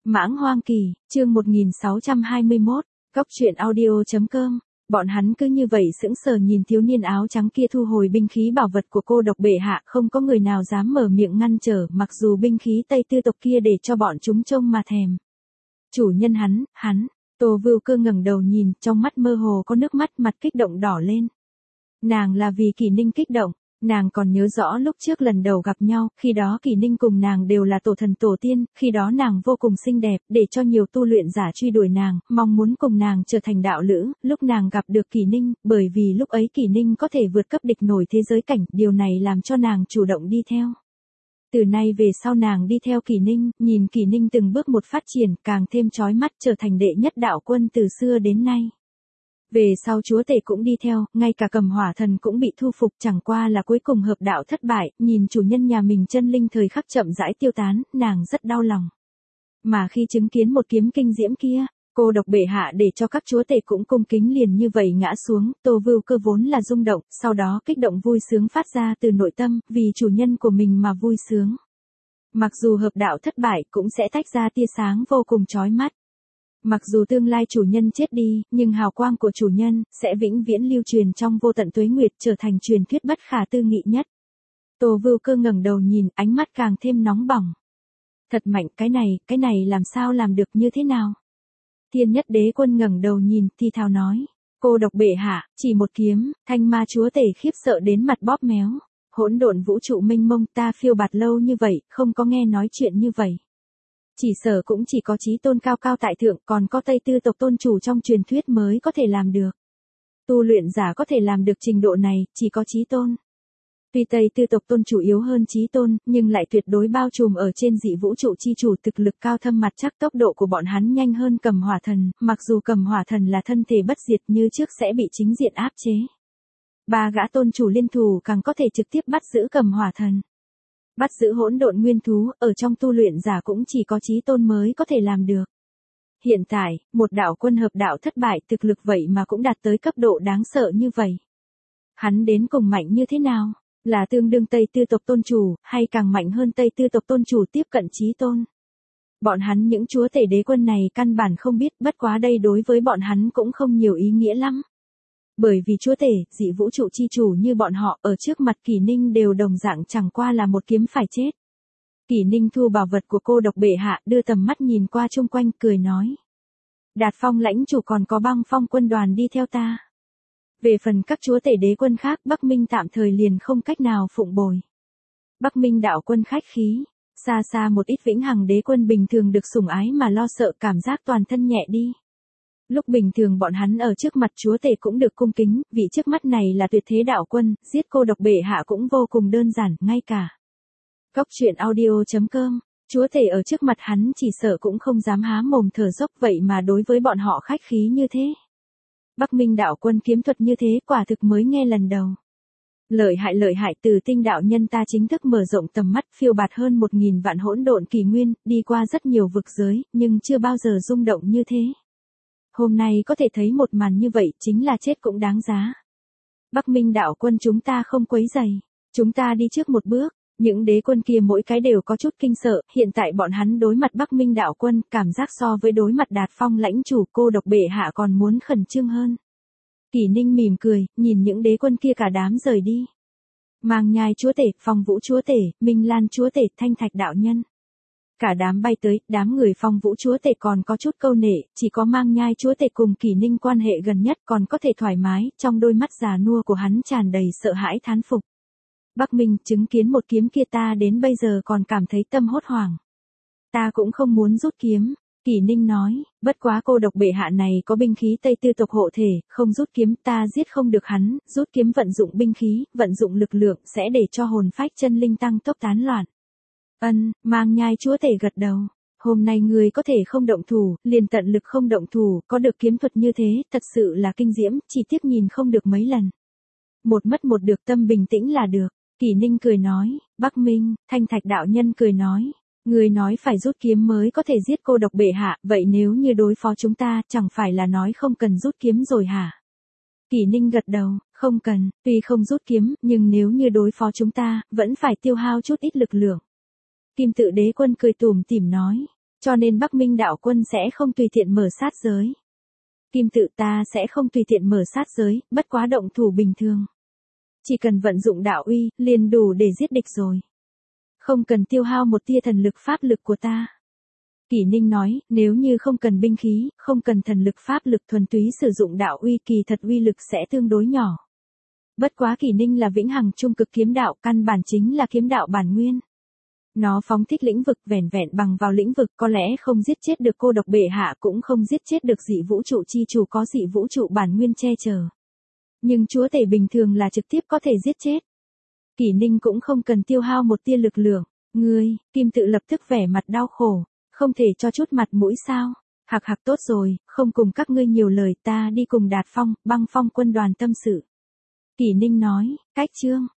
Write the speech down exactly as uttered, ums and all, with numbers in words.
Mãng Hoang Kỳ, chương một nghìn sáu trăm hai mươi mốt, Cóc truyện audio chấm com. Bọn hắn cứ như vậy sững sờ nhìn thiếu niên áo trắng kia thu hồi binh khí bảo vật của cô độc bệ hạ, không có người nào dám mở miệng ngăn trở, mặc dù binh khí Tây Tư tộc kia để cho bọn chúng trông mà thèm. Chủ nhân hắn, hắn, Tô Vưu Cơ ngẩng đầu nhìn, trong mắt mơ hồ có nước mắt, mặt kích động đỏ lên. Nàng là vì Kỷ Ninh kích động. Nàng còn nhớ rõ lúc trước lần đầu gặp nhau, khi đó Kỷ Ninh cùng nàng đều là tổ thần tổ tiên, khi đó nàng vô cùng xinh đẹp, để cho nhiều tu luyện giả truy đuổi nàng, mong muốn cùng nàng trở thành đạo lữ, lúc nàng gặp được Kỷ Ninh, bởi vì lúc ấy Kỷ Ninh có thể vượt cấp địch nổi thế giới cảnh, điều này làm cho nàng chủ động đi theo. Từ nay về sau nàng đi theo Kỷ Ninh, nhìn Kỷ Ninh từng bước một phát triển, càng thêm chói mắt trở thành đệ nhất đạo quân từ xưa đến nay. Về sau chúa tể cũng đi theo, ngay cả Cầm Hỏa Thần cũng bị thu phục, chẳng qua là cuối cùng hợp đạo thất bại, nhìn chủ nhân nhà mình chân linh thời khắc chậm rãi tiêu tán, nàng rất đau lòng. Mà khi chứng kiến một kiếm kinh diễm kia, cô độc bệ hạ để cho các chúa tể cũng cung kính liền như vậy ngã xuống, Tô Vưu Cơ vốn là rung động, sau đó kích động vui sướng phát ra từ nội tâm, vì chủ nhân của mình mà vui sướng. Mặc dù hợp đạo thất bại cũng sẽ tách ra tia sáng vô cùng chói mắt. Mặc dù tương lai chủ nhân chết đi, nhưng hào quang của chủ nhân sẽ vĩnh viễn lưu truyền trong vô tận tuế nguyệt, trở thành truyền thuyết bất khả tư nghị nhất. Tô Vưu Cơ ngẩng đầu nhìn, ánh mắt càng thêm nóng bỏng. Thật mạnh, cái này, cái này làm sao làm được như thế nào? Thiên Nhất Đế Quân ngẩng đầu nhìn, thì thào nói, cô độc bệ hạ, chỉ một kiếm, Thanh Ma chúa tể khiếp sợ đến mặt bóp méo. Hỗn độn vũ trụ mênh mông, ta phiêu bạt lâu như vậy, không có nghe nói chuyện như vậy. Chỉ sở cũng chỉ có chí tôn cao cao tại thượng, còn có Tây Tư tộc tôn chủ trong truyền thuyết mới có thể làm được. Tu luyện giả có thể làm được trình độ này, chỉ có chí tôn. Tuy Tây Tư tộc tôn chủ yếu hơn chí tôn, nhưng lại tuyệt đối bao trùm ở trên dị vũ trụ chi chủ, thực lực cao thâm mặt chắc, tốc độ của bọn hắn nhanh hơn Cầm Hỏa Thần, mặc dù Cầm Hỏa Thần là thân thể bất diệt như trước sẽ bị chính diện áp chế. Ba gã tôn chủ liên thủ càng có thể trực tiếp bắt giữ Cầm Hỏa Thần. Bắt giữ hỗn độn nguyên thú, ở trong tu luyện giả cũng chỉ có chí tôn mới có thể làm được. Hiện tại, một đạo quân hợp đạo thất bại, thực lực vậy mà cũng đạt tới cấp độ đáng sợ như vậy. Hắn đến cùng mạnh như thế nào? Là tương đương Tây Tư tộc tôn chủ, hay càng mạnh hơn Tây Tư tộc tôn chủ tiếp cận chí tôn? Bọn hắn những chúa tể đế quân này căn bản không biết, bất quá đây đối với bọn hắn cũng không nhiều ý nghĩa lắm. Bởi vì chúa tể, dị vũ trụ chi chủ như bọn họ ở trước mặt Kỷ Ninh đều đồng dạng chẳng qua là một kiếm phải chết. Kỷ Ninh thu bảo vật của cô độc bệ hạ, đưa tầm mắt nhìn qua chung quanh, cười nói. Đạt Phong lãnh chủ còn có Băng Phong quân đoàn đi theo ta. Về phần các chúa tể đế quân khác, Bắc Minh tạm thời liền không cách nào phụng bồi. Bắc Minh đạo quân khách khí, xa xa một ít vĩnh hằng đế quân bình thường được sủng ái mà lo sợ, cảm giác toàn thân nhẹ đi. Lúc bình thường bọn hắn ở trước mặt chúa tể cũng được cung kính, vị trước mắt này là tuyệt thế đạo quân, giết cô độc bệ hạ cũng vô cùng đơn giản, ngay cả. Cóc truyện audio chấm com, chúa tể ở trước mặt hắn chỉ sợ cũng không dám há mồm thở dốc, vậy mà đối với bọn họ khách khí như thế. Bắc Minh đạo quân kiếm thuật như thế, quả thực mới nghe lần đầu. Lợi hại lợi hại, Từ Tinh đạo nhân ta chính thức mở rộng tầm mắt, phiêu bạt hơn một nghìn vạn hỗn độn kỷ nguyên, đi qua rất nhiều vực giới, nhưng chưa bao giờ rung động như thế. Hôm nay có thể thấy một màn như vậy, chính là chết cũng đáng giá. Bắc Minh đạo quân, chúng ta không quấy rầy, chúng ta đi trước một bước. Những đế quân kia mỗi cái đều có chút kinh sợ, hiện tại bọn hắn đối mặt Bắc Minh đạo quân, cảm giác so với đối mặt Đạt Phong lãnh chủ cô độc bệ hạ còn muốn khẩn trương hơn. Kỷ Ninh mỉm cười, nhìn những đế quân kia cả đám rời đi. Mang Nhai chúa tể, Phong Vũ chúa tể, Minh Lan chúa tể, Thanh Thạch đạo nhân. Cả đám bay tới, đám người Phong Vũ chúa tể còn có chút câu nệ, chỉ có Mang Nhai chúa tể cùng Kỷ Ninh quan hệ gần nhất còn có thể thoải mái, trong đôi mắt già nua của hắn tràn đầy sợ hãi thán phục. Bắc Minh, chứng kiến một kiếm kia ta đến bây giờ còn cảm thấy tâm hốt hoảng. Ta cũng không muốn rút kiếm, Kỷ Ninh nói, bất quá cô độc bệ hạ này có binh khí Tây Tư tộc hộ thể, không rút kiếm ta giết không được hắn, rút kiếm vận dụng binh khí, vận dụng lực lượng sẽ để cho hồn phách chân linh tăng tốc tán loạn. Ân, Mang Nhai chúa tể gật đầu. Hôm nay người có thể không động thủ, liền tận lực không động thủ, có được kiếm thuật như thế, thật sự là kinh diễm, chỉ tiếc nhìn không được mấy lần. Một mất một được, tâm bình tĩnh là được. Kỷ Ninh cười nói, Bắc Minh, Thanh Thạch đạo nhân cười nói, người nói phải rút kiếm mới có thể giết cô độc bệ hạ, vậy nếu như đối phó chúng ta, chẳng phải là nói không cần rút kiếm rồi hả? Kỷ Ninh gật đầu, không cần, tuy không rút kiếm, nhưng nếu như đối phó chúng ta, vẫn phải tiêu hao chút ít lực lượng. Kim Tự Đế Quân cười tủm tỉm nói, Cho nên Bắc Minh đạo quân sẽ không tùy tiện mở sát giới. Kim tự ta sẽ không tùy tiện mở sát giới, bất quá động thủ bình thường. Chỉ cần vận dụng đạo uy, liền đủ để giết địch rồi. Không cần tiêu hao một tia thần lực pháp lực của ta. Kỷ Ninh nói, nếu như không cần binh khí, không cần thần lực pháp lực thuần túy sử dụng đạo uy kỳ thật uy lực sẽ tương đối nhỏ. Bất quá Kỷ Ninh là vĩnh hằng trung cực kiếm đạo, căn bản chính là kiếm đạo bản nguyên. Nó phóng thích lĩnh vực, vẻn vẹn bằng vào lĩnh vực có lẽ không giết chết được cô độc bệ hạ, cũng không giết chết được dị vũ trụ chi chủ có dị vũ trụ bản nguyên che chở. Nhưng chúa tể bình thường là trực tiếp có thể giết chết. Kỷ Ninh cũng không cần tiêu hao một tia lực lượng. Ngươi, Kim Tự lập tức vẻ mặt đau khổ, không thể cho chút mặt mũi sao? Hạc hạc tốt rồi, không cùng các ngươi nhiều lời, ta đi cùng Đạt Phong, Băng Phong quân đoàn tâm sự. Kỷ Ninh nói, cách chương